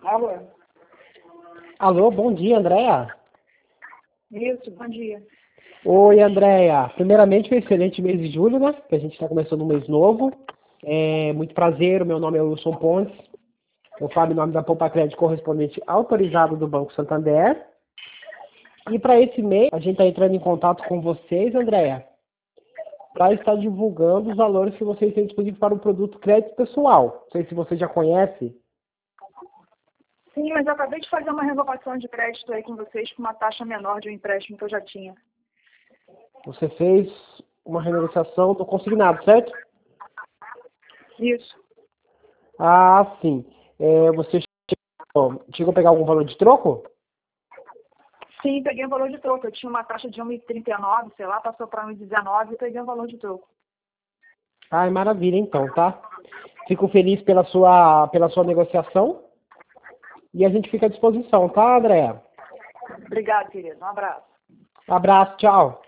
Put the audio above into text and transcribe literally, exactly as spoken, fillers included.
Alô? Alô, bom dia, Andréia. Isso, bom dia. Oi, Andréia. Primeiramente, um excelente mês de julho, né? Que a gente está começando um mês novo. É muito prazer, o meu nome é Wilson Pontes. Eu falo em nome da Poupa Crédito correspondente autorizado do Banco Santander. E para esse mês, a gente está entrando em contato com vocês, Andréia, para estar divulgando os valores que vocês têm disponível para o produto crédito pessoal. Não sei se você já conhece. Sim, mas eu acabei de fazer uma renovação de crédito aí com vocês com uma taxa menor de um empréstimo que eu já tinha. Você fez uma renegociação do consignado, certo? Isso. Ah, sim. É, você chegou, chegou a pegar algum valor de troco? Sim, peguei o valor de troco. Eu tinha uma taxa de um vírgula trinta e nove, sei lá, passou para um vírgula dezenove e peguei o valor de troco. Ai, maravilha, então, tá? Fico feliz pela sua, pela sua negociação e a gente fica à disposição, tá, Andréa? Obrigado, querido. Um abraço. Abraço, tchau.